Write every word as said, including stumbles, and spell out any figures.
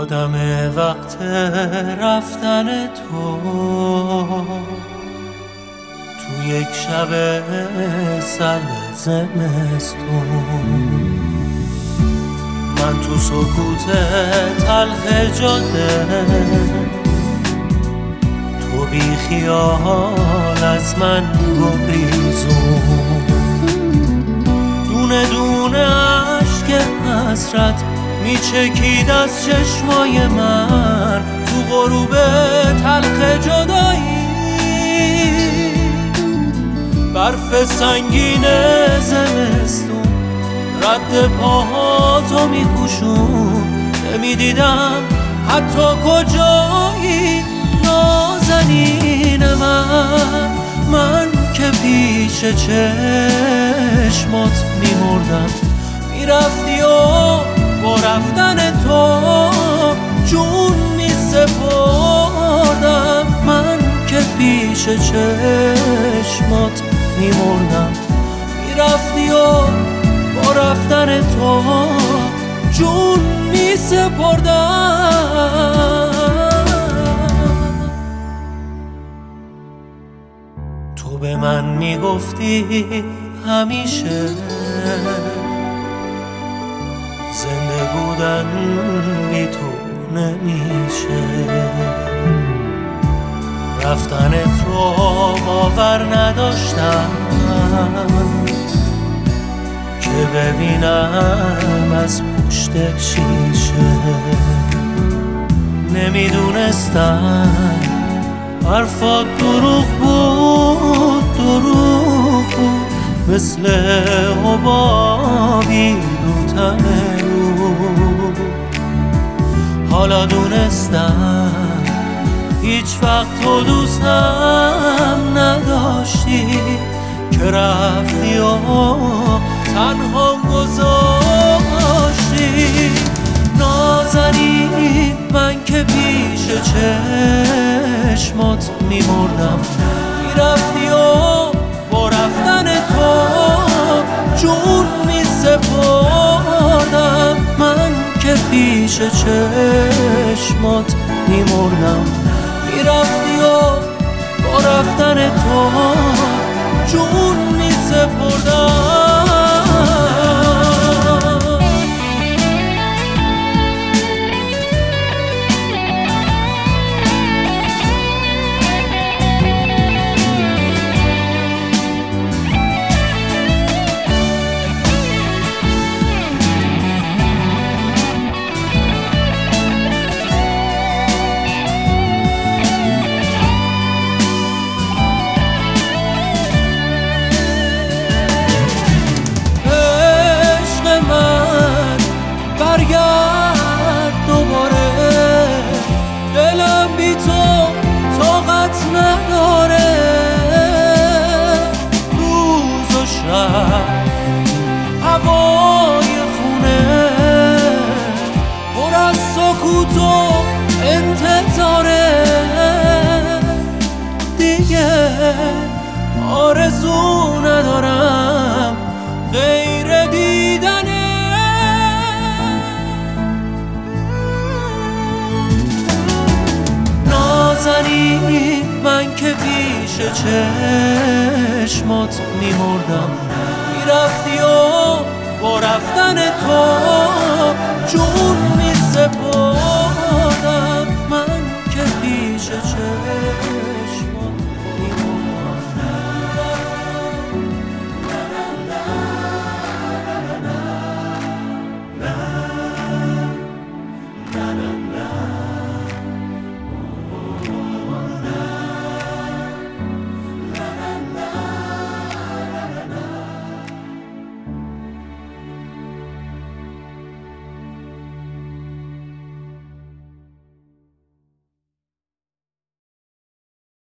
یادم وقت رفتن تو تو یک شب سرد زمستون، من تو سکوت تلخ جاده، تو بی خیال از من گریزون، دونه دونه عشق حسرت میچکید از چشمای من تو غروب تلخ جدایی، برف سنگین زمستون رد پاهاتو میپوشون، نمیدیدم حتی کجایی نازنین من، من که پیش چشمات میمردم، میرفتی و با رفتن تو جون میسپردم، من که پیش چشمات میمردم، میرفتی و با رفتن تو جون میسپردم. تو به من میگفتی همیشه زنده بودن بی تو نمیشه، رفتنت رو باور نداشتم که ببینم از پشت شیشه، نمیدونستم حرفات دروغ بود، دروغ بود مثل حبابی رو تنه رو، حالا دونستم هیچ وقت تو دوستم نداشتی که رفتی و تنها گذاشتی، نازنین من که پیش چشمات میمردم، میرفتی و با رفتن تو جون میسپردم، من که پیش چشمات میمردم، میرفتی و با رفتن تو جون میسپردم. برگرد دوباره، دلم بی تو طاقت نداره، روز و شب هوای خونه پر از سکوت و انتظاره، دیگه آرزو ندارم غیر دیدنه، نازنین من که پیش چشمات میمردم، میرفتی و با رفتن تو جون میسپردم، من که پیش چشمات